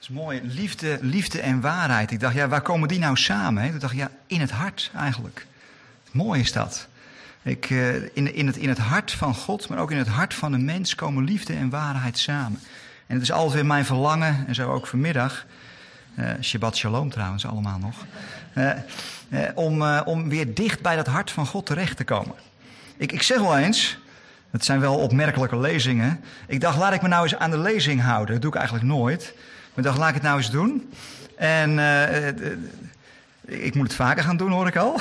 is mooi, liefde en waarheid. Ik dacht, ja, waar komen die nou samen? Hè? Toen dacht ik, ja, in het hart eigenlijk. Mooi is dat. In het hart van God, maar ook in het hart van de mens komen liefde en waarheid samen. En het is altijd weer mijn verlangen, en zo ook vanmiddag. Shabbat shalom trouwens allemaal nog. Om weer dicht bij dat hart van God terecht te komen. Ik zeg wel eens, het zijn wel opmerkelijke lezingen. Ik dacht, laat ik me nou eens aan de lezing houden. Dat doe ik eigenlijk nooit. Maar ik dacht, laat ik het nou eens doen. En ik moet het vaker gaan doen, hoor ik al.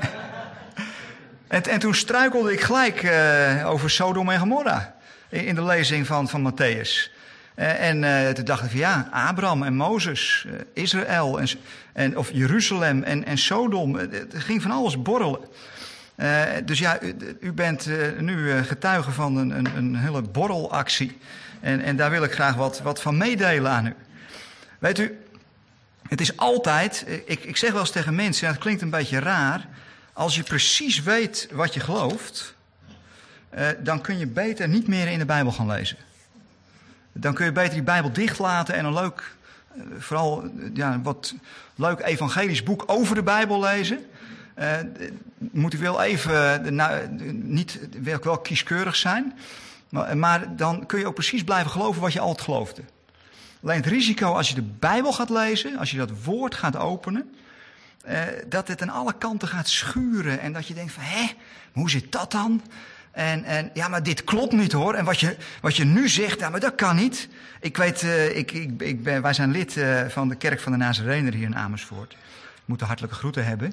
En toen struikelde ik gelijk over Sodom en Gomorra. In de lezing van Matthäus. Toen dacht ik van ja, Abraham en Mozes, Israël of Jeruzalem en Sodom. Het ging van alles borrelen. Dus ja, u bent nu getuige van een hele borrelactie. En daar wil ik graag wat van meedelen aan u. Weet u, het is altijd, ik zeg wel eens tegen mensen, en het klinkt een beetje raar. Als je precies weet wat je gelooft, dan kun je beter niet meer in de Bijbel gaan lezen. Dan kun je beter die Bijbel dichtlaten en een leuk, vooral wat leuk evangelisch boek over de Bijbel lezen. Moet u wel even, niet wel kieskeurig zijn, maar dan kun je ook precies blijven geloven wat je altijd geloofde. Alleen het risico als je de Bijbel gaat lezen, als je dat woord gaat openen, dat het aan alle kanten gaat schuren en dat je denkt van, hoe zit dat dan? En ja, maar dit klopt niet hoor. En wat je nu zegt, ja, maar dat kan niet. Ik weet, wij zijn lid van de Kerk van de Nazarener hier in Amersfoort. Ik moet de hartelijke groeten hebben.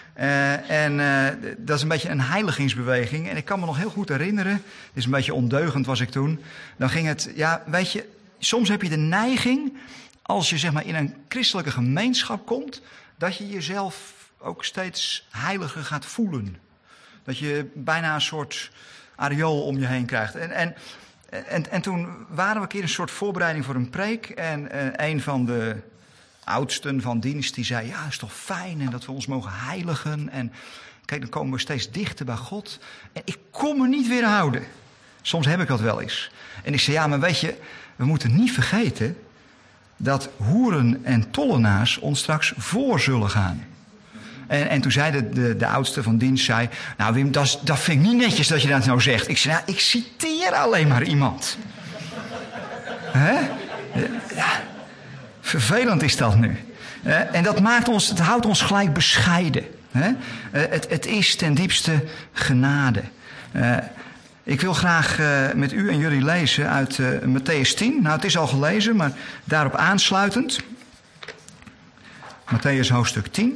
Dat is een beetje een heiligingsbeweging. En ik kan me nog heel goed herinneren, het is een beetje ondeugend was ik toen. Dan ging het, ja, weet je, soms heb je de neiging, als je zeg maar in een christelijke gemeenschap komt, dat je jezelf ook steeds heiliger gaat voelen. Dat je bijna een soort areool om je heen krijgt. En toen waren we een keer een soort voorbereiding voor een preek. En een van de oudsten van dienst die zei, ja, het is toch fijn en dat we ons mogen heiligen. En kijk, dan komen we steeds dichter bij God. En ik kon me niet weerhouden. Soms heb ik dat wel eens. En ik zei, ja, maar weet je, we moeten niet vergeten dat hoeren en tollenaars ons straks voor zullen gaan. En toen zei de oudste van dienst, zei, nou Wim, dat vind ik niet netjes dat je dat nou zegt. Ik zei, nou, ik citeer alleen maar iemand. Hè? Ja, vervelend is dat nu. En dat het houdt ons gelijk bescheiden. Hè? Het is ten diepste genade. Ik wil graag met u en jullie lezen uit Matthäus 10. Nou, het is al gelezen, maar daarop aansluitend. Matthäus hoofdstuk 10.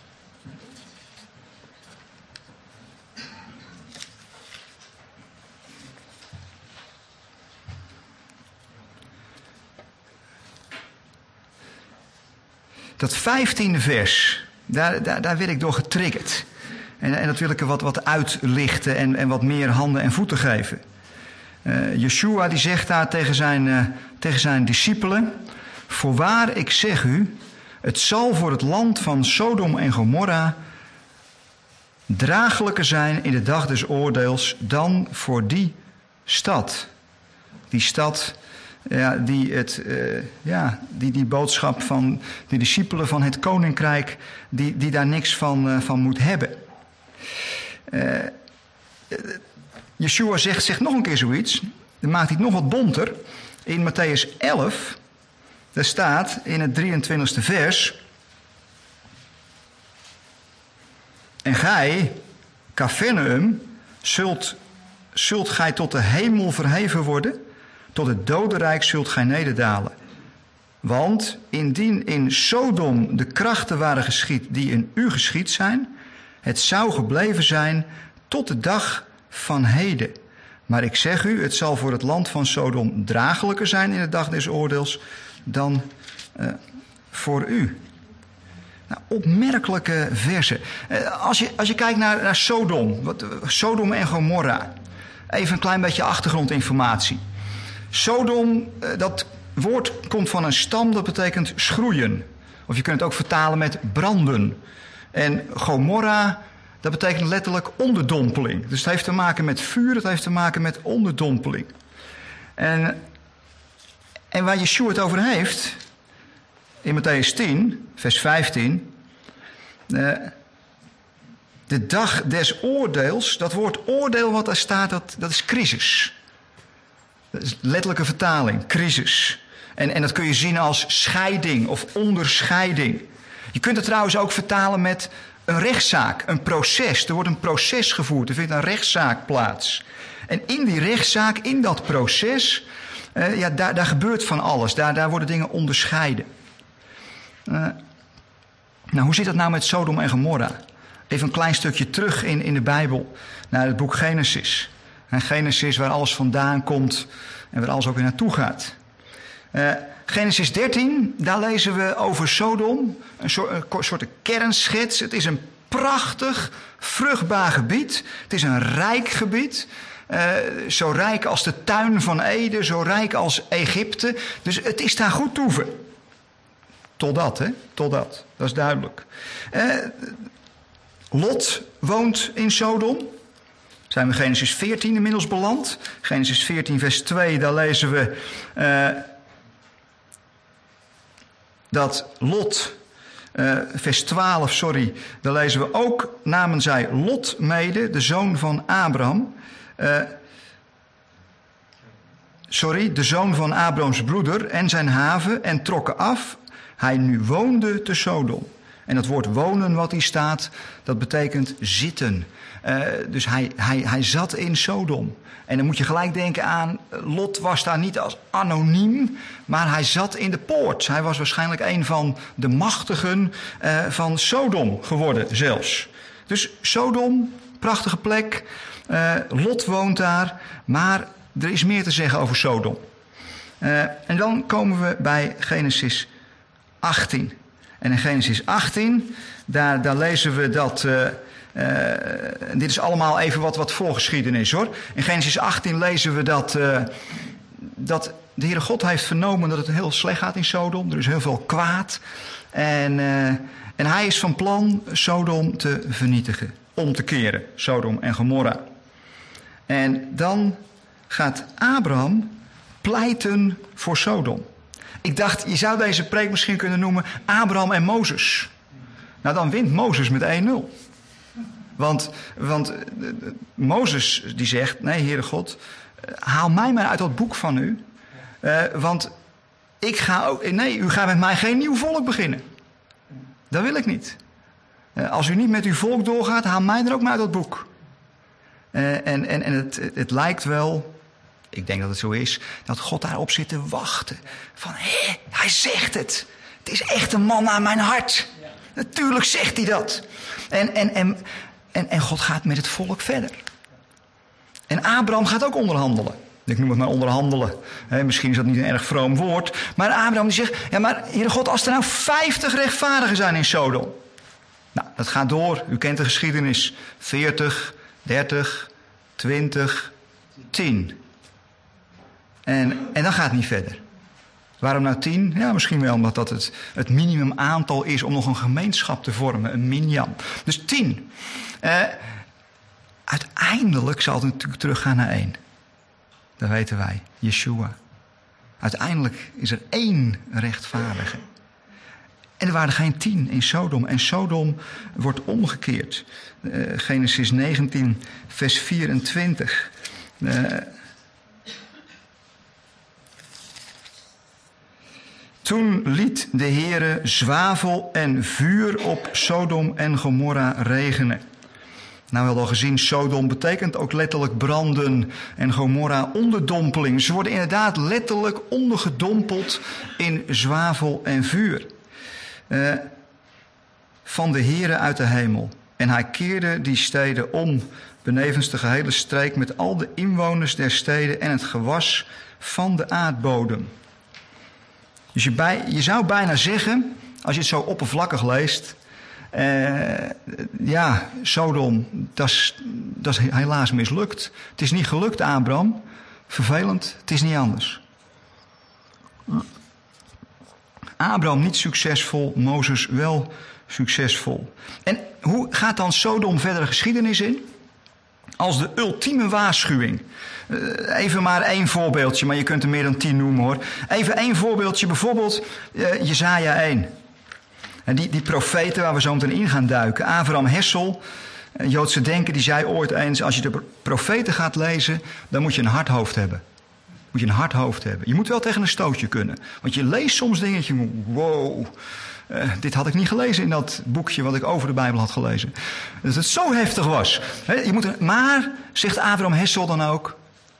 Dat 15e vers, daar werd ik door getriggerd. En dat wil ik er wat uitlichten en wat meer handen en voeten geven. Yeshua die zegt daar tegen zijn discipelen: voorwaar, ik zeg u, het zal voor het land van Sodom en Gomorra draaglijker zijn in de dag des oordeels dan voor die stad. Die stad, ja, die boodschap van de discipelen van het koninkrijk, die daar niks van moet hebben. Yeshua zegt nog een keer zoiets. Dan maakt hij het nog wat bonter. In Matthäus 11, daar staat in het 23e vers: en gij, Capernaum, zult gij tot de hemel verheven worden, tot het dodenrijk zult gij nederdalen. Want indien in Sodom de krachten waren geschied die in u geschied zijn, het zou gebleven zijn tot de dag van heden. Maar ik zeg u, het zal voor het land van Sodom draaglijker zijn in de dag des oordeels dan voor u. Nou, opmerkelijke versen. Als je kijkt naar Sodom, Sodom en Gomorra. Even een klein beetje achtergrondinformatie. Sodom, dat woord komt van een stam, dat betekent schroeien. Of je kunt het ook vertalen met branden. En Gomorra, dat betekent letterlijk onderdompeling. Dus het heeft te maken met vuur, het heeft te maken met onderdompeling. En waar Yeshua het over heeft, in Mattheüs 10, vers 15... de dag des oordeels, dat woord oordeel wat daar staat, dat is crisis. Dat is letterlijke vertaling, crisis. En dat kun je zien als scheiding of onderscheiding. Je kunt het trouwens ook vertalen met een rechtszaak, een proces. Er wordt een proces gevoerd, er vindt een rechtszaak plaats. En in die rechtszaak, in dat proces, daar gebeurt van alles. Daar worden dingen onderscheiden. Hoe zit dat nou met Sodom en Gomorra? Even een klein stukje terug in de Bijbel, naar het boek Genesis. En Genesis waar alles vandaan komt en waar alles ook weer naartoe gaat. Genesis 13, daar lezen we over Sodom, een soort kernschets. Het is een prachtig, vruchtbaar gebied. Het is een rijk gebied. Zo rijk als de tuin van Eden, zo rijk als Egypte. Dus het is daar goed toeven. Totdat, hè? Totdat. Dat is duidelijk. Lot woont in Sodom. Zijn we Genesis 14 inmiddels beland. Genesis 14 vers 2, daar lezen we dat Lot, vers 12, daar lezen we ook, namen zij Lot mede, de zoon van Abraham. De zoon van Abrahams broeder en zijn haven en trokken af. Hij nu woonde te Sodom. En dat woord wonen wat hier staat, dat betekent zitten. Dus hij zat in Sodom. En dan moet je gelijk denken aan, Lot was daar niet als anoniem, maar hij zat in de poort. Hij was waarschijnlijk een van de machtigen van Sodom geworden zelfs. Dus Sodom, prachtige plek. Lot woont daar, maar er is meer te zeggen over Sodom. En dan komen we bij Genesis 18. En in Genesis 18, daar lezen we dat... dit is allemaal even wat voorgeschiedenis hoor. In Genesis 18 lezen we dat de Heere God heeft vernomen dat het heel slecht gaat in Sodom. Er is heel veel kwaad. En hij is van plan Sodom te vernietigen. Om te keren, Sodom en Gomorra. En dan gaat Abraham pleiten voor Sodom. Ik dacht, je zou deze preek misschien kunnen noemen Abraham en Mozes. Nou, dan wint Mozes met 1-0. Want Mozes die zegt, nee, Heere God, haal mij maar uit dat boek van u. Want ik ga ook, nee, u gaat met mij geen nieuw volk beginnen. Dat wil ik niet. Als u niet met uw volk doorgaat, haal mij er ook maar uit dat boek. En het lijkt wel, ik denk dat het zo is, dat God daarop zit te wachten. Van, hij zegt het. Het is echt een man naar mijn hart. Ja. Natuurlijk zegt hij dat. En God gaat met het volk verder. En Abraham gaat ook onderhandelen. Ik noem het maar onderhandelen. Misschien is dat niet een erg vroom woord. Maar Abraham die zegt, ja maar Heere God, als er nou 50 rechtvaardigen zijn in Sodom. Nou, dat gaat door. U kent de geschiedenis. 40, 30, 20, 10. En dan gaat het niet verder. Waarom nou 10? Ja, misschien wel omdat dat het minimum aantal is om nog een gemeenschap te vormen. Een minyan. Dus 10. Uiteindelijk zal het natuurlijk teruggaan naar 1. Dat weten wij. Yeshua. Uiteindelijk is er 1 rechtvaardige. En er waren geen 10 in Sodom. En Sodom wordt omgekeerd. Genesis 19, vers 24. Toen liet de Heere zwavel en vuur op Sodom en Gomorra regenen. Nou, we hadden al gezien, Sodom betekent ook letterlijk branden en Gomorra onderdompeling. Ze worden inderdaad letterlijk ondergedompeld in zwavel en vuur. Van de Heere uit de hemel. En hij keerde die steden om, benevens de gehele streek, met al de inwoners der steden en het gewas van de aardbodem. Dus je zou bijna zeggen, als je het zo oppervlakkig leest, Sodom, dat is helaas mislukt. Het is niet gelukt, Abraham. Vervelend, het is niet anders. Abraham niet succesvol, Mozes wel succesvol. En hoe gaat dan Sodom verder de geschiedenis in? als de ultieme waarschuwing. Even maar 1 voorbeeldje, maar je kunt er meer dan 10 noemen hoor. Even 1 voorbeeldje, bijvoorbeeld Jesaja 1. En die profeten waar we zo meteen in gaan duiken. Abraham Hessel, een Joodse denker, die zei ooit eens: als je de profeten gaat lezen, dan moet je een hard hoofd hebben. Moet je een hard hoofd hebben. Je moet wel tegen een stootje kunnen. Want je leest soms dingetje, wow, dit had ik niet gelezen in dat boekje wat ik over de Bijbel had gelezen. Dat het zo heftig was. Maar, zegt Abraham Hessel dan ook,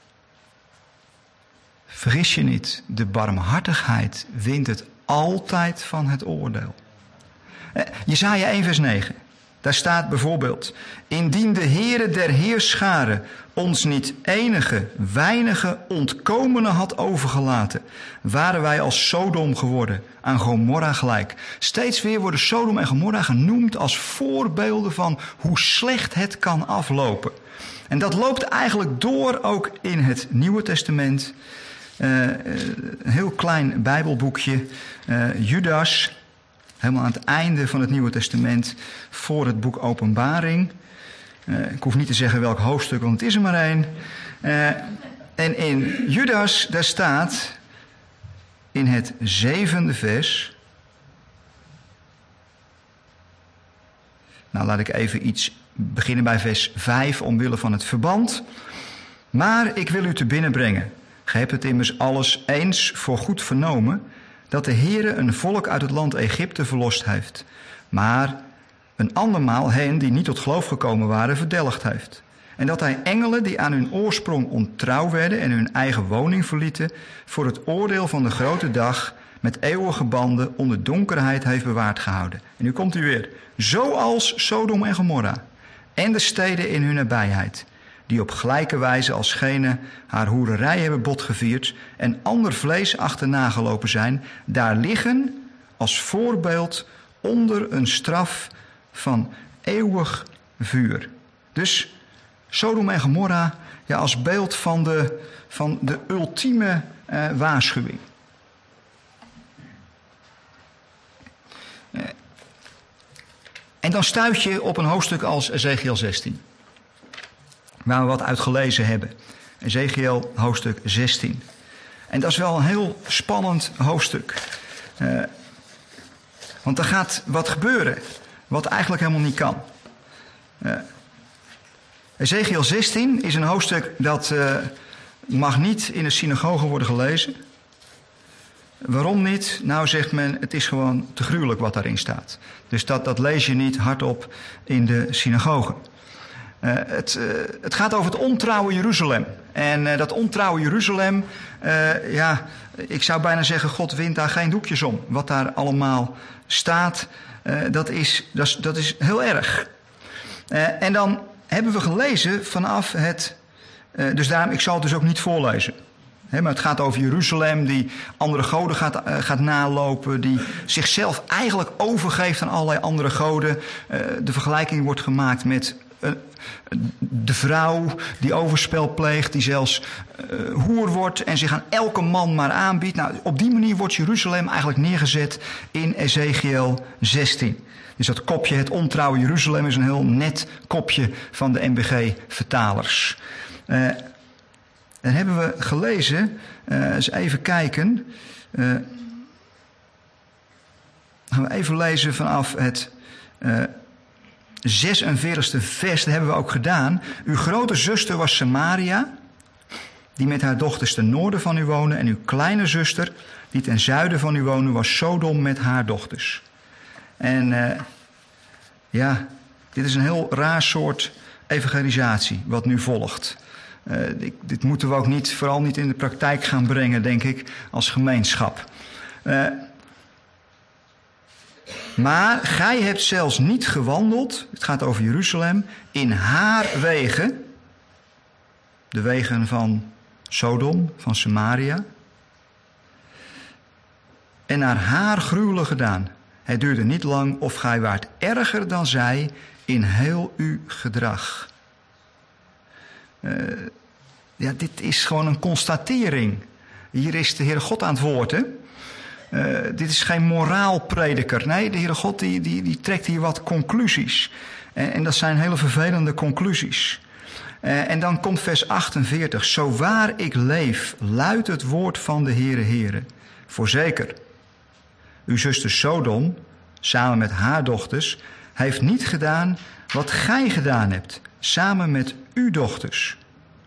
vergis je niet, de barmhartigheid wint het altijd van het oordeel. Jesaja 1 vers 9. Daar staat bijvoorbeeld: indien de Heere der Heerscharen ons niet enige, weinige ontkomene had overgelaten, waren wij als Sodom geworden, aan Gomorra gelijk. Steeds weer worden Sodom en Gomorra genoemd als voorbeelden van hoe slecht het kan aflopen. En dat loopt eigenlijk door ook in het Nieuwe Testament. Een heel klein Bijbelboekje, Judas, helemaal aan het einde van het Nieuwe Testament, voor het boek Openbaring. Ik hoef niet te zeggen welk hoofdstuk, want het is er maar 1. En in Judas, daar staat in het 7e vers. Nou, laat ik even iets beginnen bij vers 5, omwille van het verband. Maar ik wil u te binnen brengen. Gij hebt het immers alles eens voor goed vernomen, dat de Heere een volk uit het land Egypte verlost heeft, maar een andermaal hen die niet tot geloof gekomen waren verdelgd heeft. En dat hij engelen die aan hun oorsprong ontrouw werden en hun eigen woning verlieten, voor het oordeel van de grote dag met eeuwige banden onder donkerheid heeft bewaard gehouden. En nu komt u weer. Zoals Sodom en Gomorra en de steden in hun nabijheid, die op gelijke wijze als gene haar hoererij hebben botgevierd en ander vlees achterna gelopen zijn, daar liggen als voorbeeld onder een straf van eeuwig vuur. Dus Sodom en Gomorra, ja, als beeld van de ultieme waarschuwing. En dan stuit je op een hoofdstuk als Ezekiel 16. Waar we wat uit gelezen hebben. Ezekiel hoofdstuk 16. En dat is wel een heel spannend hoofdstuk. Want er gaat wat gebeuren. Wat eigenlijk helemaal niet kan. Ezekiel 16 is een hoofdstuk dat mag niet in de synagoge worden gelezen. Waarom niet? Nou, zegt men, het is gewoon te gruwelijk wat daarin staat. Dus dat lees je niet hardop in de synagoge. Het gaat over het ontrouwe Jeruzalem. En dat ontrouwe Jeruzalem, ik zou bijna zeggen, God wint daar geen doekjes om. Wat daar allemaal staat, dat is heel erg. En dan hebben we gelezen vanaf het... dus daarom, ik zal het dus ook niet voorlezen. Maar het gaat over Jeruzalem, die andere goden gaat nalopen, die zichzelf eigenlijk overgeeft aan allerlei andere goden. De vergelijking wordt gemaakt met de vrouw die overspel pleegt, die zelfs hoer wordt en zich aan elke man maar aanbiedt. Nou, op die manier wordt Jeruzalem eigenlijk neergezet in Ezekiel 16. Dus dat kopje, het ontrouwe Jeruzalem, is een heel net kopje van de NBG-vertalers. Dan hebben we gelezen, eens even kijken. Gaan we even lezen vanaf het 46e vers, dat hebben we ook gedaan. Uw grote zuster was Samaria, die met haar dochters ten noorden van u woonde. En uw kleine zuster, die ten zuiden van u woonde, was Sodom met haar dochters. En dit is een heel raar soort evangelisatie wat nu volgt. Dit moeten we ook vooral niet in de praktijk gaan brengen, denk ik, als gemeenschap. Maar gij hebt zelfs niet gewandeld, het gaat over Jeruzalem, in haar wegen, de wegen van Sodom, van Samaria, en naar haar gruwelen gedaan. Het duurde niet lang of gij waart erger dan zij in heel uw gedrag. Dit is gewoon een constatering. Hier is de Heere God aan het woord, hè? Dit is geen moraalprediker. Nee, de Heere God die trekt hier wat conclusies. En dat zijn hele vervelende conclusies. En dan komt vers 48. Zo waar ik leef, luidt het woord van de Heere. Voorzeker, uw zuster Sodom, samen met haar dochters, heeft niet gedaan wat gij gedaan hebt, samen met uw dochters.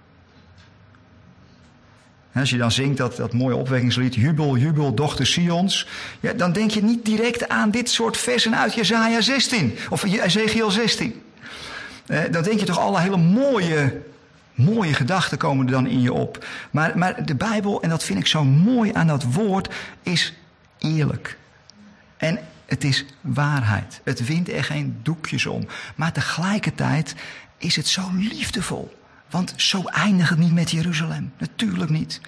Als je dan zingt dat mooie opwekkingslied, jubel, jubel, dochter Sions, ja, dan denk je niet direct aan dit soort versen uit Jesaja 16 of Ezekiel 16. Dan denk je toch alle hele mooie gedachten komen er dan in je op. Maar de Bijbel, en dat vind ik zo mooi aan dat woord, is eerlijk. En het is waarheid. Het wint er geen doekjes om. Maar tegelijkertijd is het zo liefdevol. Want zo eindigt het niet met Jeruzalem. Natuurlijk niet.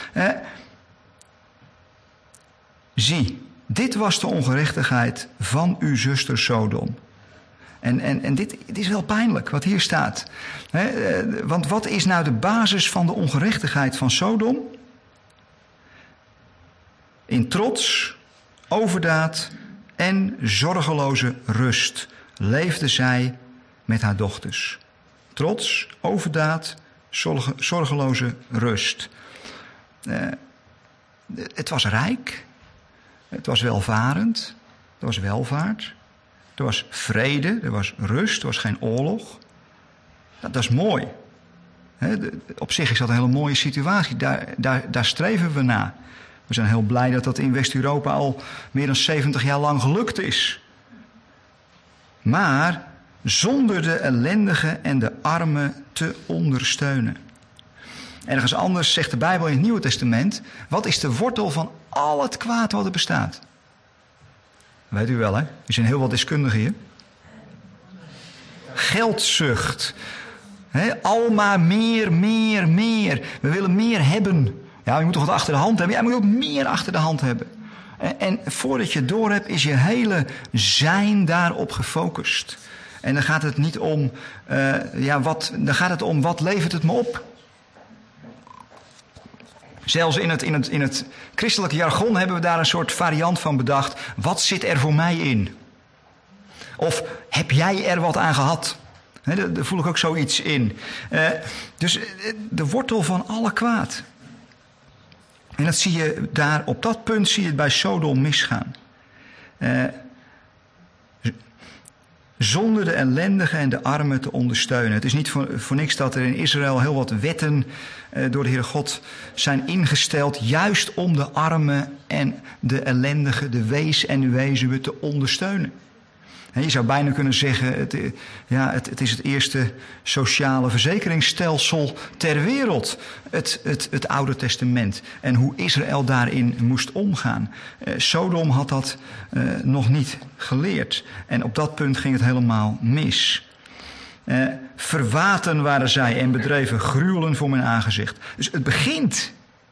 Zie, dit was de ongerechtigheid van uw zuster Sodom. En dit is wel pijnlijk wat hier staat. Want wat is nou de basis van de ongerechtigheid van Sodom? In trots, overdaad en zorgeloze rust leefde zij met haar dochters. Trots, overdaad, zorgeloze rust. Het was rijk. Het was welvarend. Er was welvaart. Er was vrede. Er was rust. Er was geen oorlog. Dat is mooi. Op zich is dat een hele mooie situatie. Daar streven we naar. We zijn heel blij dat dat in West-Europa al meer dan 70 jaar lang gelukt is. Maar zonder de ellendige en de armen te ondersteunen. Ergens anders zegt de Bijbel in het Nieuwe Testament: wat is de wortel van al het kwaad wat er bestaat? Weet u wel, hè? Er zijn heel wat deskundigen hier. Geldzucht. Al maar meer. We willen meer hebben. Ja, je moet toch wat achter de hand hebben? Ja, je moet ook meer achter de hand hebben. En voordat je het door hebt, is je hele zijn daarop gefocust. En dan gaat het niet om, dan gaat het om wat levert het me op. Zelfs in het christelijke jargon hebben we daar een soort variant van bedacht. Wat zit er voor mij in? Of heb jij er wat aan gehad? Daar voel ik ook zoiets in. Dus de wortel van alle kwaad. En dat zie je daar, op dat punt zie je het bij Sodom misgaan. Zonder de ellendigen en de armen te ondersteunen. Het is niet voor niks dat er in Israël heel wat wetten door de Heere God zijn ingesteld, juist om de armen en de ellendigen, de wees en de wezuwe te ondersteunen. Je zou bijna kunnen zeggen, het is het eerste sociale verzekeringsstelsel ter wereld, het Oude Testament. En hoe Israël daarin moest omgaan. Sodom had dat nog niet geleerd. En op dat punt ging het helemaal mis. Verwaten waren zij en bedreven gruwelen voor mijn aangezicht. Dus het begint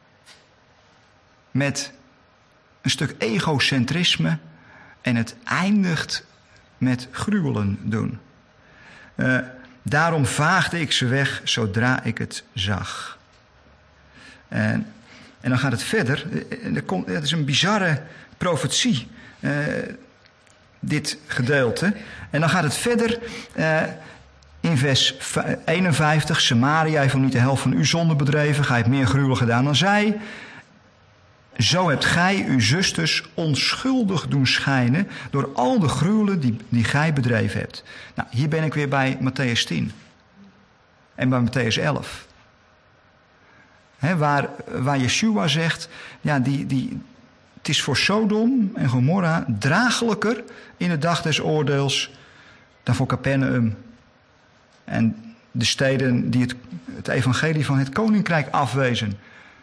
met een stuk egocentrisme en het eindigt met gruwelen doen. Daarom vaagde ik ze weg zodra ik het zag. En dan gaat het verder. Het is een bizarre profetie, dit gedeelte. En dan gaat het verder in vers 51. Samaria heeft niet de helft van uw zonde bedreven. Gij hebt meer gruwelen gedaan dan zij. Zo hebt gij uw zusters onschuldig doen schijnen door al de gruwelen die gij bedreven hebt. Nou, hier ben ik weer bij Mattheüs 10. En bij Mattheüs 11. Waar Yeshua zegt, ja, het is voor Sodom en Gomorra draaglijker in de dag des oordeels dan voor Capernaum. En de steden die het evangelie van het koninkrijk afwezen.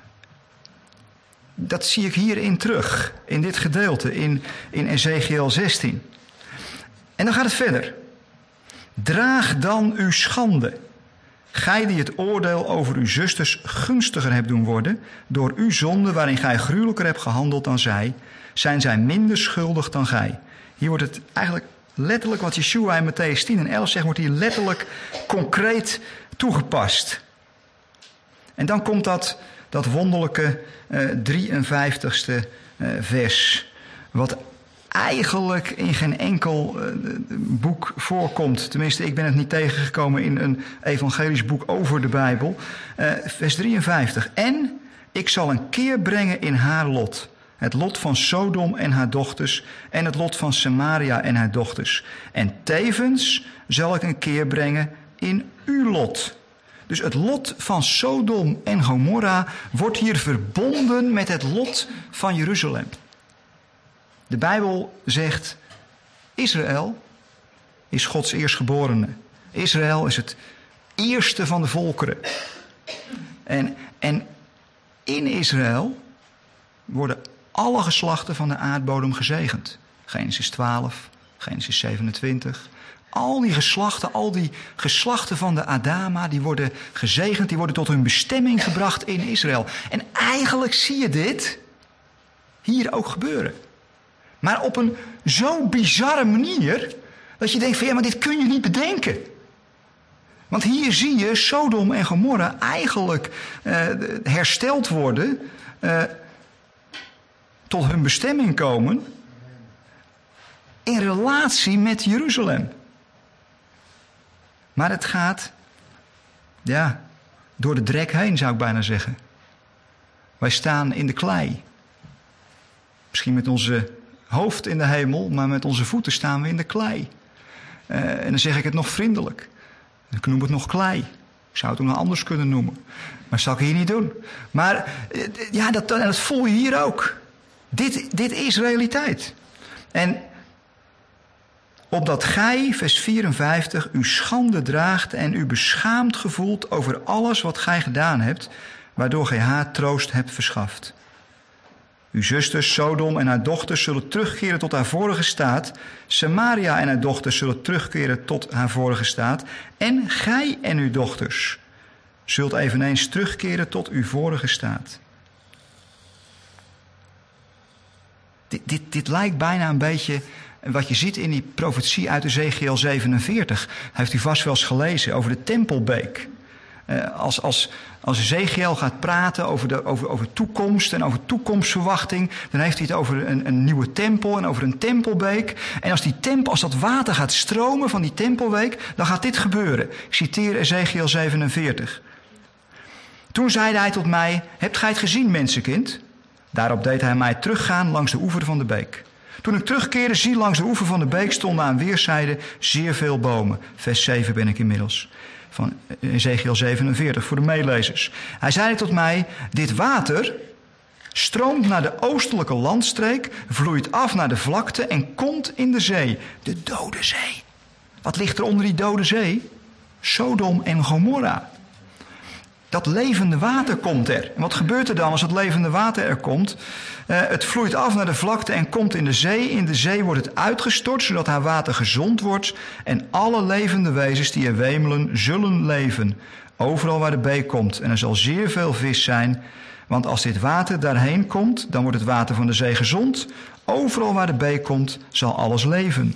Dat zie ik hierin terug, in dit gedeelte, in Ezekiel 16. En dan gaat het verder. Draag dan uw schande. Gij die het oordeel over uw zusters gunstiger hebt doen worden, door uw zonde waarin gij gruwelijker hebt gehandeld dan zij, zijn zij minder schuldig dan gij. Hier wordt het eigenlijk letterlijk wat Yeshua in Mattheüs 10 en 11 zegt, wordt hier letterlijk concreet toegepast. En dan komt dat wonderlijke 53ste vers, wat eigenlijk in geen enkel boek voorkomt. Tenminste, ik ben het niet tegengekomen in een evangelisch boek over de Bijbel. Vers 53. En ik zal een keer brengen in haar lot. Het lot van Sodom en haar dochters en het lot van Samaria en haar dochters. En tevens zal ik een keer brengen in uw lot. Dus het lot van Sodom en Gomorra wordt hier verbonden met het lot van Jeruzalem. De Bijbel zegt, Israël is Gods eerstgeborene. Israël is het eerste van de volkeren. En in Israël worden alle geslachten van de aardbodem gezegend. Genesis 12, Genesis 27. Al die geslachten van de Adama, die worden gezegend, die worden tot hun bestemming gebracht in Israël. En eigenlijk zie je dit hier ook gebeuren. Maar op een zo bizarre manier, dat je denkt van ja, maar dit kun je niet bedenken. Want hier zie je Sodom en Gomorra eigenlijk hersteld worden, tot hun bestemming komen, in relatie met Jeruzalem. Maar het gaat, ja, door de drek heen, zou ik bijna zeggen. Wij staan in de klei. Misschien met onze hoofd in de hemel, maar met onze voeten staan we in de klei. En dan zeg ik het nog vriendelijk. Ik noem het nog klei. Ik zou het ook nog anders kunnen noemen. Maar dat zal ik hier niet doen. Maar ja, dat voel je hier ook. Dit is realiteit. En opdat gij, vers 54, uw schande draagt en u beschaamd gevoelt over alles wat gij gedaan hebt, waardoor gij haar troost hebt verschaft. Uw zusters, Sodom en haar dochters zullen terugkeren tot haar vorige staat. Samaria en haar dochters zullen terugkeren tot haar vorige staat. En gij en uw dochters zult eveneens terugkeren tot uw vorige staat. Dit lijkt bijna een beetje wat je ziet in die profetie uit Ezechiël 47. Heeft u vast wel eens gelezen over de tempelbeek. Als Ezechiël gaat praten over toekomst en over toekomstverwachting, dan heeft hij het over een nieuwe tempel en over een tempelbeek. En als dat water gaat stromen van die tempelbeek, dan gaat dit gebeuren. Ik citeer Ezechiël 47. Toen zeide hij tot mij, hebt gij het gezien, mensenkind? Daarop deed hij mij teruggaan langs de oever van de beek. Toen ik terugkeerde, zie langs de oever van de beek stonden aan weerszijden zeer veel bomen. Vers 7 ben ik inmiddels. Van Ezechiël 47 voor de meelezers. Hij zei tot mij, dit water stroomt naar de oostelijke landstreek, vloeit af naar de vlakte en komt in de zee. De dode zee. Wat ligt er onder die dode zee? Sodom en Gomorra. Dat levende water komt er. En wat gebeurt er dan als het levende water er komt? Het vloeit af naar de vlakte en komt in de zee. In de zee wordt het uitgestort, zodat haar water gezond wordt. En alle levende wezens die er wemelen, zullen leven. Overal waar de beek komt. En er zal zeer veel vis zijn. Want als dit water daarheen komt, dan wordt het water van de zee gezond. Overal waar de beek komt, zal alles leven.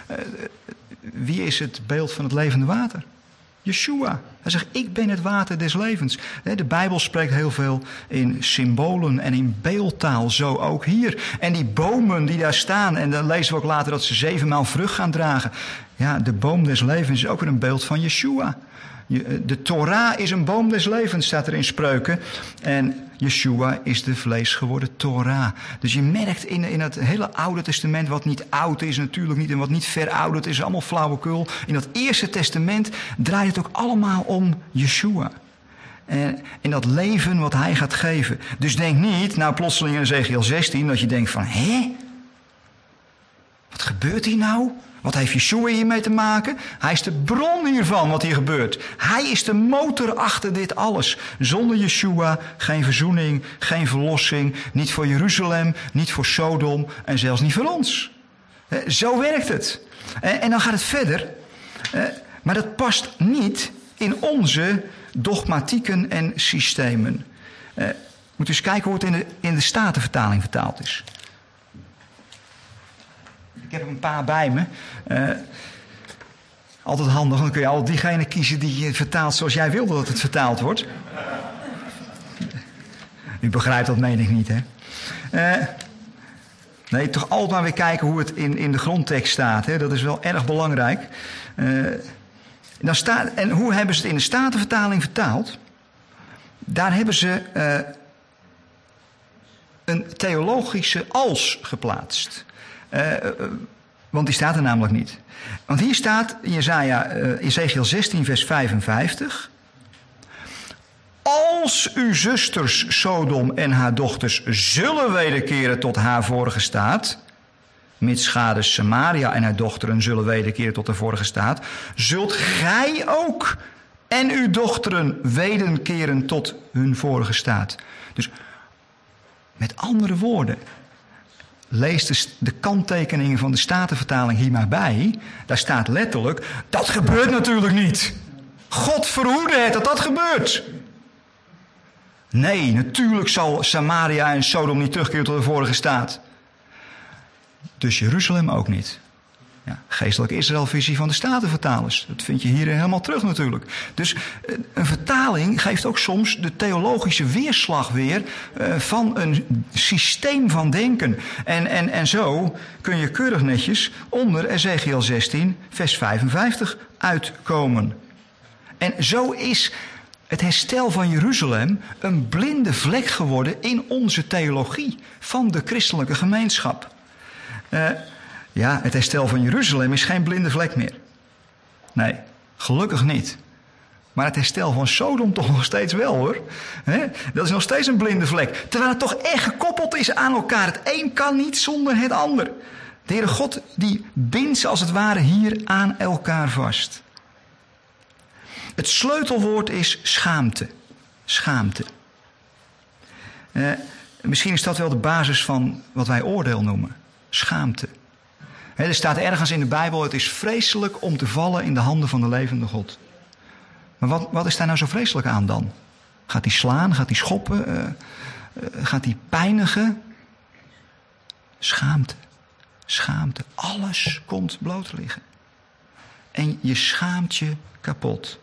Wie is het beeld van het levende water? Yeshua. Hij zegt, ik ben het water des levens. De Bijbel spreekt heel veel in symbolen en in beeldtaal, zo ook hier. En die bomen die daar staan, en dan lezen we ook later dat ze 7 maal vrucht gaan dragen. Ja, de boom des levens is ook weer een beeld van Yeshua. De Torah is een boom des levens, staat er in Spreuken. En Yeshua is de vleesgeworden Torah. Dus je merkt in het hele Oude Testament, wat niet oud is natuurlijk niet, en wat niet verouderd is, allemaal flauwekul. In dat Eerste Testament draait het ook allemaal om Yeshua. En dat leven wat hij gaat geven. Dus denk niet, nou plotseling in Ezechiël 16, dat je denkt van, hè? Wat gebeurt hier nou? Wat heeft Yeshua hiermee te maken? Hij is de bron hiervan, wat hier gebeurt. Hij is de motor achter dit alles. Zonder Yeshua geen verzoening, geen verlossing. Niet voor Jeruzalem, niet voor Sodom en zelfs niet voor ons. Zo werkt het. En dan gaat het verder. Maar dat past niet in onze dogmatieken en systemen. Moet eens kijken hoe het in de Statenvertaling vertaald is. Ik heb er een paar bij me. Altijd handig, dan kun je al diegene kiezen die je vertaalt zoals jij wil dat het vertaald wordt. U begrijpt dat, meen ik niet, hè? Nee, toch altijd maar weer kijken hoe het in de grondtekst staat. Hè? Dat is wel erg belangrijk. En hoe hebben ze het in de Statenvertaling vertaald? Daar hebben ze een theologische als geplaatst. Want die staat er namelijk niet. Want hier staat in Ezechiel 16 vers 55... Als uw zusters Sodom en haar dochters zullen wederkeren tot haar vorige staat, mits gade Samaria en haar dochteren zullen wederkeren tot de vorige staat, zult gij ook en uw dochteren wederkeren tot hun vorige staat. Dus met andere woorden, lees de kanttekeningen van de Statenvertaling hier maar bij. Daar staat letterlijk, dat gebeurt natuurlijk niet. God verhoede het dat gebeurt. Nee, natuurlijk zal Samaria en Sodom niet terugkeren tot de vorige staat. Dus Jeruzalem ook niet. Ja, geestelijke Israëlvisie van de Statenvertalers. Dat vind je hier helemaal terug natuurlijk. Dus een vertaling geeft ook soms de theologische weerslag weer van een systeem van denken. En zo kun je keurig netjes onder Ezechiel 16 vers 55 uitkomen. En zo is het herstel van Jeruzalem een blinde vlek geworden in onze theologie van de christelijke gemeenschap. Het herstel van Jeruzalem is geen blinde vlek meer. Nee, gelukkig niet. Maar het herstel van Sodom toch nog steeds wel, hoor. Dat is nog steeds een blinde vlek. Terwijl het toch echt gekoppeld is aan elkaar. Het een kan niet zonder het ander. De Heere God die bindt ze als het ware hier aan elkaar vast. Het sleutelwoord is schaamte. Schaamte. Misschien is dat wel de basis van wat wij oordeel noemen. Schaamte. Er staat ergens in de Bijbel, het is vreselijk om te vallen in de handen van de levende God. Maar wat is daar nou zo vreselijk aan dan? Gaat hij slaan? Gaat hij schoppen? Gaat hij pijnigen? Schaamte. Schaamte. Alles komt bloot te liggen. En je schaamt je kapot.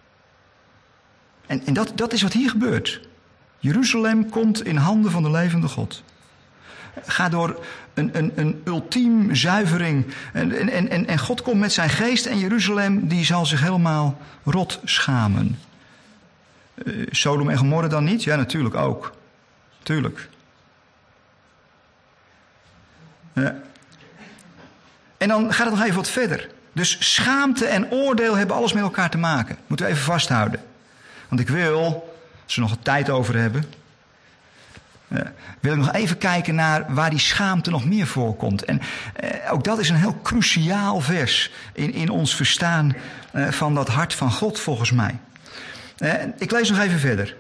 En dat is wat hier gebeurt. Jeruzalem komt in handen van de levende God. Ga door een ultiem zuivering. En God komt met zijn geest en Jeruzalem die zal zich helemaal rot schamen. Sodom en Gomorra dan niet? Ja, natuurlijk ook. Tuurlijk. En dan gaat het nog even wat verder. Dus schaamte en oordeel hebben alles met elkaar te maken. Moeten we even vasthouden. Want ik wil, als we nog wat tijd over hebben, wil ik nog even kijken naar waar die schaamte nog meer voorkomt. En ook dat is een heel cruciaal vers in ons verstaan van dat hart van God volgens mij. Ik lees nog even verder.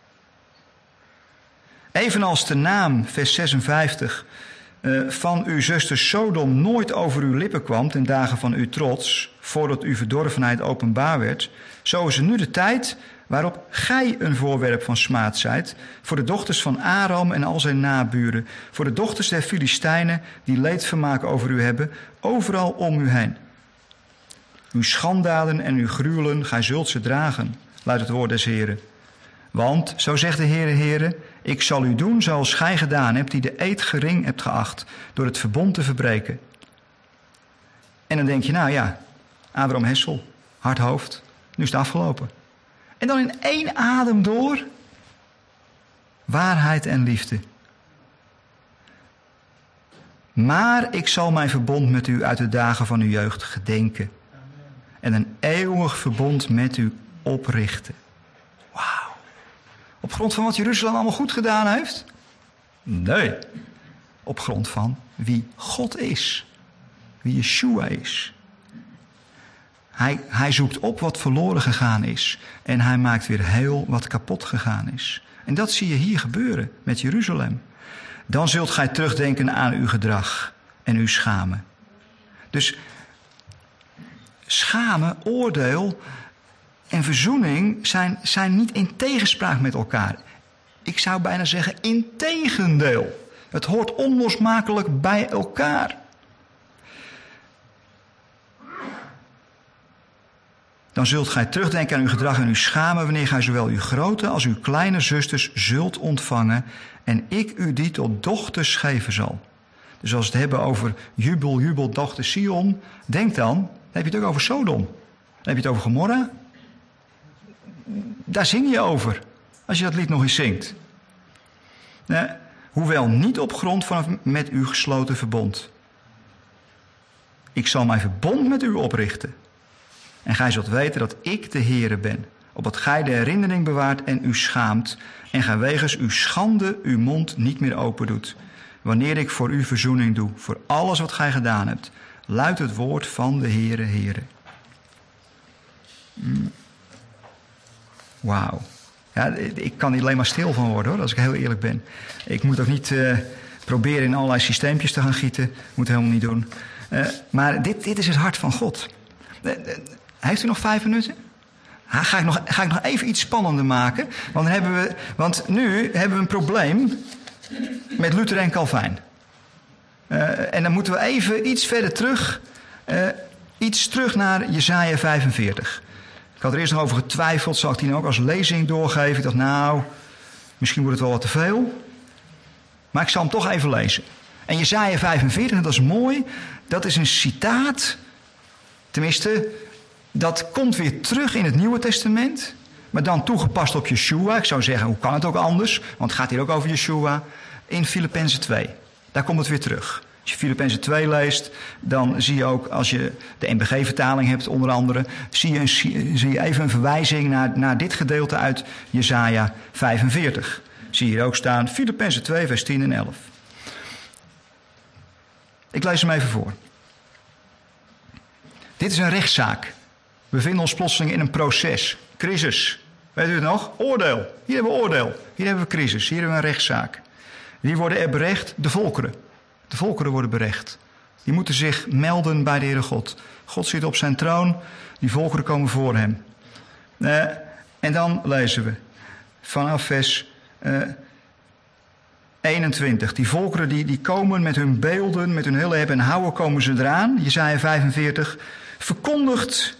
Evenals de naam, vers 56, van uw zuster Sodom nooit over uw lippen kwam ten dagen van uw trots, voordat uw verdorvenheid openbaar werd, zo is er nu de tijd waarop gij een voorwerp van smaad zijt, voor de dochters van Aram en al zijn naburen, voor de dochters der Filistijnen, die leedvermaak over u hebben, overal om u heen. Uw schanddaden en uw gruwelen, gij zult ze dragen, luidt het woord des Heren. Want, zo zegt de Heere, ik zal u doen zoals gij gedaan hebt, die de eed gering hebt geacht, door het verbond te verbreken. En dan denk je, nou ja, Abraham Hessel, hard hoofd, nu is het afgelopen. En dan in één adem door, waarheid en liefde. Maar ik zal mijn verbond met u uit de dagen van uw jeugd gedenken. En een eeuwig verbond met u oprichten. Wauw. Op grond van wat Jeruzalem allemaal goed gedaan heeft? Nee. Op grond van wie God is. Wie Yeshua is. Hij zoekt op wat verloren gegaan is. En hij maakt weer heel wat kapot gegaan is. En dat zie je hier gebeuren met Jeruzalem. Dan zult gij terugdenken aan uw gedrag en u schamen. Dus schamen, oordeel en verzoening zijn niet in tegenspraak met elkaar. Ik zou bijna zeggen integendeel. Het hoort onlosmakelijk bij elkaar. Dan zult gij terugdenken aan uw gedrag en u schamen wanneer gij zowel uw grote als uw kleine zusters zult ontvangen en ik u die tot dochters geven zal. Dus als we het hebben over jubel, jubel, dochter Sion, denk dan heb je het ook over Sodom. Dan heb je het over Gomorra. Daar zing je over, als je dat lied nog eens zingt. Hoewel niet op grond van het met u gesloten verbond. Ik zal mijn verbond met u oprichten. En gij zult weten dat ik de Heere ben. Opdat gij de herinnering bewaart en u schaamt. En gij wegens uw schande uw mond niet meer open doet. Wanneer ik voor u verzoening doe. Voor alles wat gij gedaan hebt. Luidt het woord van de Heere, Heere. Wauw. Ja, ik kan hier alleen maar stil van worden hoor, als ik heel eerlijk ben. Ik moet ook niet proberen in allerlei systeempjes te gaan gieten. Moet helemaal niet doen. Maar dit is het hart van God. Heeft u nog 5 minuten? Ga ik nog even iets spannender maken? Want nu hebben we een probleem met Luther en Calvijn. En dan moeten we even iets verder terug. Iets terug naar Jesaja 45. Ik had er eerst nog over getwijfeld. Zal ik die nou ook als lezing doorgeven? Ik dacht, nou, misschien wordt het wel wat te veel. Maar ik zal hem toch even lezen. En Jesaja 45, dat is mooi. Dat is een citaat. Tenminste, dat komt weer terug in het Nieuwe Testament. Maar dan toegepast op Yeshua. Ik zou zeggen, hoe kan het ook anders? Want het gaat hier ook over Yeshua. In Filippenzen 2. Daar komt het weer terug. Als je Filippenzen 2 leest, dan zie je ook, als je de NBG-vertaling hebt onder andere, zie je even een verwijzing naar dit gedeelte uit Jesaja 45. Zie je hier ook staan, Filippenzen 2, vers 10 en 11. Ik lees hem even voor. Dit is een rechtszaak. We bevinden ons plotseling in een proces. Crisis. Weet u het nog? Oordeel. Hier hebben we oordeel. Hier hebben we crisis. Hier hebben we een rechtszaak. Hier worden er berecht de volkeren. De volkeren worden berecht. Die moeten zich melden bij de Heere God. God zit op zijn troon. Die volkeren komen voor hem. En dan lezen we vanaf vers 21. Die volkeren die komen met hun beelden, met hun hele hebben en houden, komen ze eraan. Jesaja 45. Verkondigt.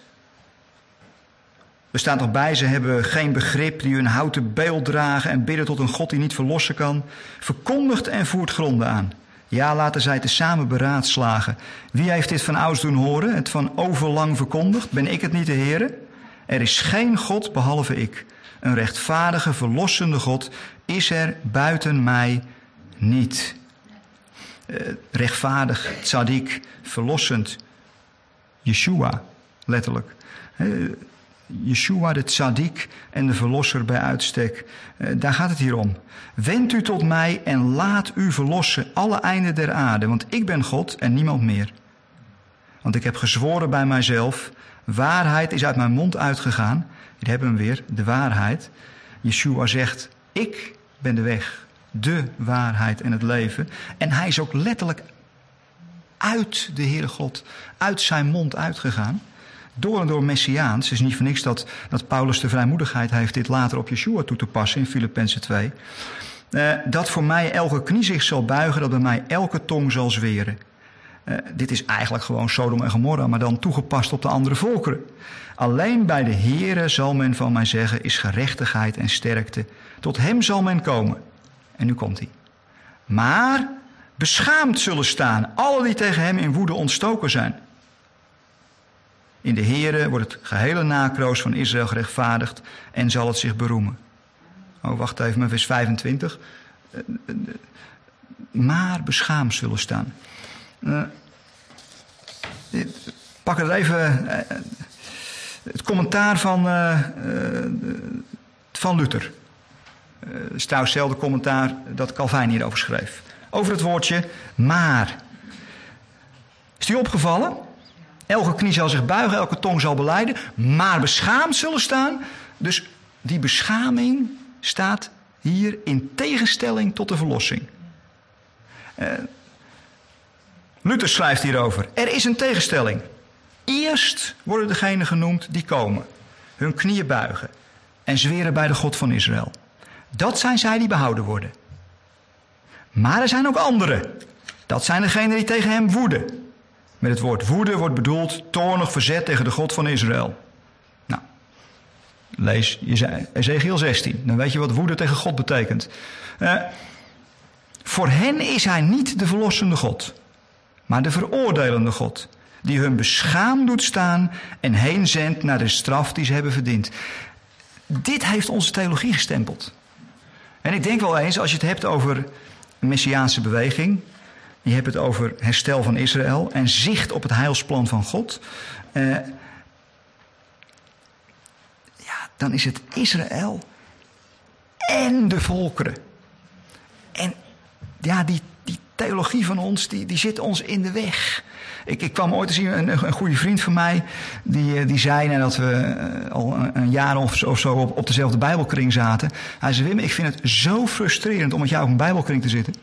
Er staat nog bij, ze hebben geen begrip, die hun houten beeld dragen en bidden tot een God die niet verlossen kan. Verkondigt en voert gronden aan. Ja, laten zij tezamen beraadslagen. Wie heeft dit van ouds doen horen, het van overlang verkondigd? Ben ik het niet de Heere? Er is geen God behalve ik. Een rechtvaardige, verlossende God is er buiten mij niet. Rechtvaardig, tzaddik, verlossend. Yeshua, letterlijk. Yeshua, de tzaddik en de verlosser bij uitstek. Daar gaat het hier om. Wend u tot mij en laat u verlossen alle einden der aarde. Want ik ben God en niemand meer. Want ik heb gezworen bij mijzelf. Waarheid is uit mijn mond uitgegaan. Hier hebben we hem weer, de waarheid. Yeshua zegt, ik ben de weg, de waarheid en het leven. En hij is ook letterlijk uit de Heere God, uit zijn mond uitgegaan. Door en door Messiaans. Het is niet voor niks dat Paulus de vrijmoedigheid heeft dit later op Yeshua toe te passen in Filippenzen 2. Dat voor mij elke knie zich zal buigen, dat bij mij elke tong zal zweren. Dit is eigenlijk gewoon Sodom en Gomorra, maar dan toegepast op de andere volkeren. Alleen bij de Heere zal men van mij zeggen, is gerechtigheid en sterkte. Tot hem zal men komen. En nu komt hij. Maar beschaamd zullen staan alle die tegen hem in woede ontstoken zijn. In de Heere wordt het gehele nakroos van Israël gerechtvaardigd en zal het zich beroemen. Oh, wacht even, met vers 25. Maar beschaamd zullen staan. Pak er even het commentaar van Luther. Het is trouwens hetzelfde commentaar dat Calvijn hierover schreef. Over het woordje maar. Is die opgevallen? Elke knie zal zich buigen, elke tong zal belijden, maar beschaamd zullen staan. Dus die beschaming staat hier in tegenstelling tot de verlossing. Luther schrijft hierover. Er is een tegenstelling. Eerst worden degenen genoemd die komen, hun knieën buigen en zweren bij de God van Israël. Dat zijn zij die behouden worden. Maar er zijn ook anderen. Dat zijn degenen die tegen hem woeden. Met het woord woede wordt bedoeld toornig verzet tegen de God van Israël. Nou, lees Ezechiel 16. Dan weet je wat woede tegen God betekent. Voor hen is hij niet de verlossende God, maar de veroordelende God, die hun beschaamd doet staan en heen zendt naar de straf die ze hebben verdiend. Dit heeft onze theologie gestempeld. En ik denk wel eens, als je het hebt over een messiaanse beweging, je hebt het over herstel van Israël en zicht op het heilsplan van God, dan is het Israël en de volkeren. En ja, die theologie van ons, die zit ons in de weg. Ik kwam ooit te zien, een goede vriend van mij, die zei nadat we al een jaar of zo op dezelfde bijbelkring zaten. Hij zei, Wim, ik vind het zo frustrerend om met jou op een bijbelkring te zitten.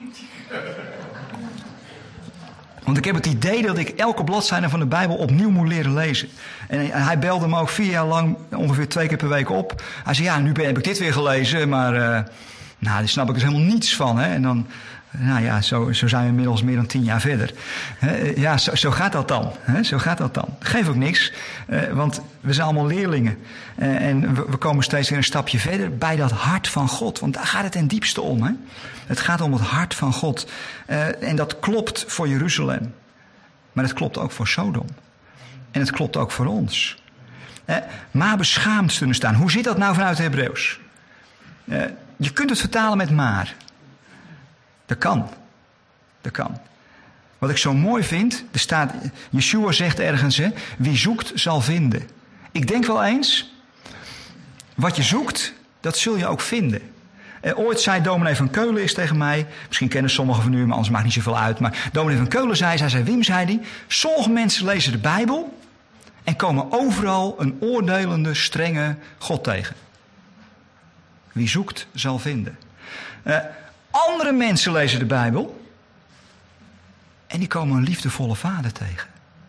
Want ik heb het idee dat ik elke bladzijde van de Bijbel opnieuw moet leren lezen. En hij belde me ook 4 jaar lang ongeveer 2 keer per week op. Hij zei, ja, nu heb ik dit weer gelezen, maar daar snap ik dus helemaal niets van. Hè? En dan, zo zijn we inmiddels meer dan 10 jaar verder. Ja, zo gaat dat dan. Zo gaat dat dan. Geeft ook niks, want we zijn allemaal leerlingen. En we komen steeds weer een stapje verder bij dat hart van God. Want daar gaat het ten diepste om. Hè? Het gaat om het hart van God. En dat klopt voor Jeruzalem. Maar het klopt ook voor Sodom. En het klopt ook voor ons. Maar beschaamd zullen staan. Hoe zit dat nou vanuit het Hebreeuws? Je kunt het vertalen met maar. Dat kan. Dat kan. Wat ik zo mooi vind, er staat, Yeshua zegt ergens, wie zoekt zal vinden. Ik denk wel eens, wat je zoekt, dat zul je ook vinden. Ooit zei dominee van Keulen eens tegen mij, misschien kennen sommigen van u, maar anders maakt niet zoveel uit. Maar dominee van Keulen zei, Wim, zei hij, sommige mensen lezen de Bijbel en komen overal een oordelende, strenge God tegen. Wie zoekt zal vinden. Andere mensen lezen de Bijbel en die komen een liefdevolle vader tegen.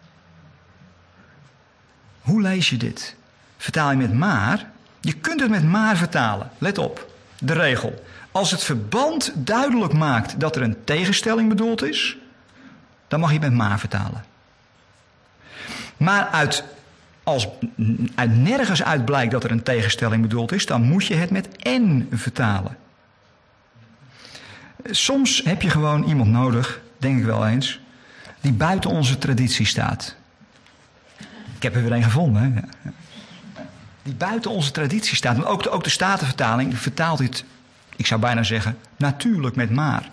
Hoe lees je dit? Vertaal je met maar? Je kunt het met maar vertalen. Let op, de regel. Als het verband duidelijk maakt dat er een tegenstelling bedoeld is, dan mag je het met maar vertalen. Maar als nergens uit blijkt dat er een tegenstelling bedoeld is, dan moet je het met en vertalen. Soms heb je gewoon iemand nodig, denk ik wel eens, die buiten onze traditie staat. Ik heb er weer een gevonden, hè? Ja. Die buiten onze traditie staat. Want ook de Statenvertaling vertaalt dit, ik zou bijna zeggen, natuurlijk met maar.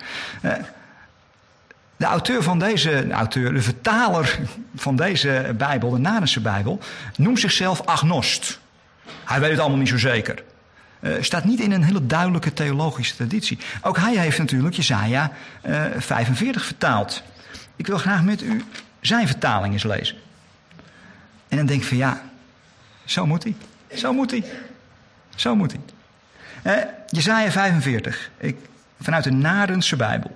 De vertaler van deze Bijbel, de Narense Bijbel, noemt zichzelf agnost. Hij weet het allemaal niet zo zeker. Staat niet in een hele duidelijke theologische traditie. Ook hij heeft natuurlijk Jesaja 45 vertaald. Ik wil graag met u zijn vertaling eens lezen. En dan denk ik van ja, zo moet hij. Zo moet hij. Zo moet hij. Jesaja 45, vanuit de Narense Bijbel.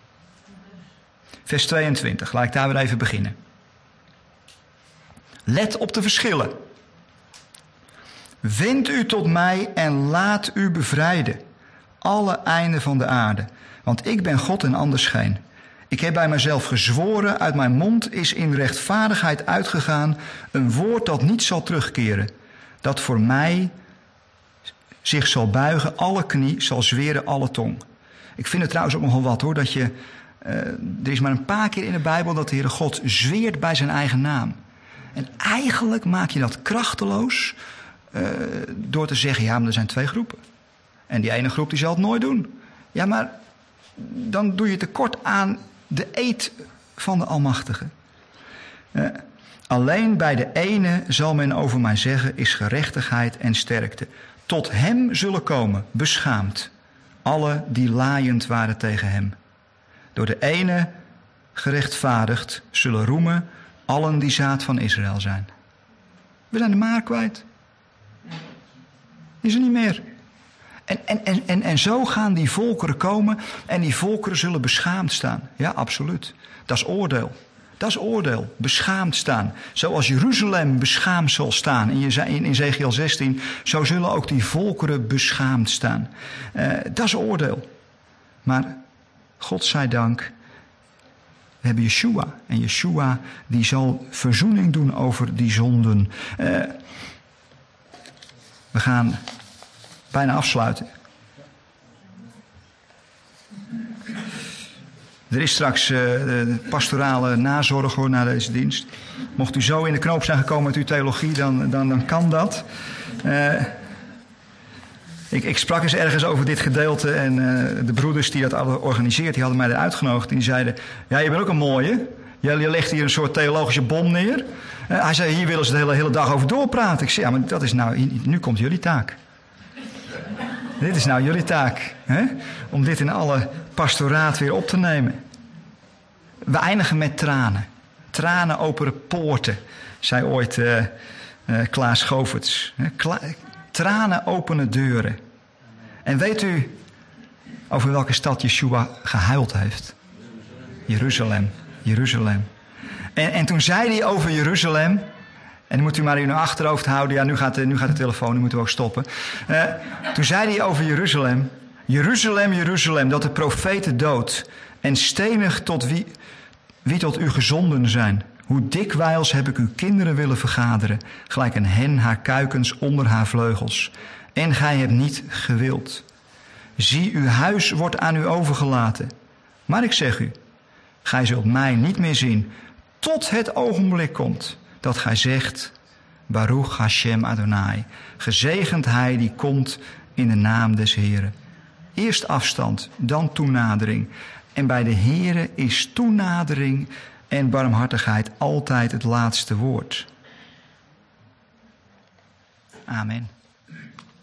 Vers 22, laat ik daar weer even beginnen. Let op de verschillen. Wend u tot mij en laat u bevrijden, alle einden van de aarde. Want ik ben God en anders geen. Ik heb bij mijzelf gezworen, uit mijn mond is in rechtvaardigheid uitgegaan een woord dat niet zal terugkeren. Dat voor mij zich zal buigen, alle knie, zal zweren, alle tong. Ik vind het trouwens ook nogal wat hoor, dat er is maar een paar keer in de Bijbel dat de Heere God zweert bij zijn eigen naam. En eigenlijk maak je dat krachteloos door te zeggen, ja, maar er zijn 2 groepen. En die ene groep die zal het nooit doen. Ja, maar dan doe je tekort aan de eed van de Almachtige. Alleen bij de ene zal men over mij zeggen, is gerechtigheid en sterkte. Tot hem zullen komen, beschaamd, alle die laaiend waren tegen hem. Door de ene gerechtvaardigd zullen roemen allen die zaad van Israël zijn. We zijn de maar kwijt. Is er niet meer. En zo gaan die volkeren komen en die volkeren zullen beschaamd staan. Ja, absoluut. Dat is oordeel. Dat is oordeel. Beschaamd staan. Zoals Jeruzalem beschaamd zal staan in Ezekiel 16, zo zullen ook die volkeren beschaamd staan. Dat is oordeel. Maar God zij dank, we hebben Yeshua. En Yeshua die zal verzoening doen over die zonden. We gaan bijna afsluiten. Er is straks pastorale nazorg hoor, na deze dienst. Mocht u zo in de knoop zijn gekomen met uw theologie, dan kan dat. Ik sprak eens ergens over dit gedeelte en de broeders die dat hadden georganiseerd, die hadden mij eruit genodigd. En die zeiden, ja, je bent ook een mooie. Je legt hier een soort theologische bom neer. Hij zei, hier willen ze de hele dag over doorpraten. Ik zei, ja, maar dat is nu komt jullie taak. Dit is nou jullie taak. Hè? Om dit in alle pastoraat weer op te nemen. We eindigen met tranen. Tranen openen poorten, zei ooit Klaas Goverts. Tranen openen deuren. En weet u over welke stad Yeshua gehuild heeft? Jeruzalem. Jeruzalem. En toen zei hij over Jeruzalem, en dan moet u maar in uw achterhoofd houden, ja, nu gaat de telefoon, nu moeten we ook stoppen. Toen zei hij over Jeruzalem, Jeruzalem, Jeruzalem, dat de profeten dood en stenig tot wie tot u gezonden zijn. Hoe dikwijls heb ik uw kinderen willen vergaderen, gelijk een hen haar kuikens onder haar vleugels. En gij hebt niet gewild. Zie, uw huis wordt aan u overgelaten. Maar ik zeg u, gij zult mij niet meer zien, tot het ogenblik komt dat gij zegt, Baruch Hashem Adonai, gezegend hij die komt in de naam des Heren. Eerst afstand, dan toenadering. En bij de Here is toenadering en barmhartigheid altijd het laatste woord. Amen.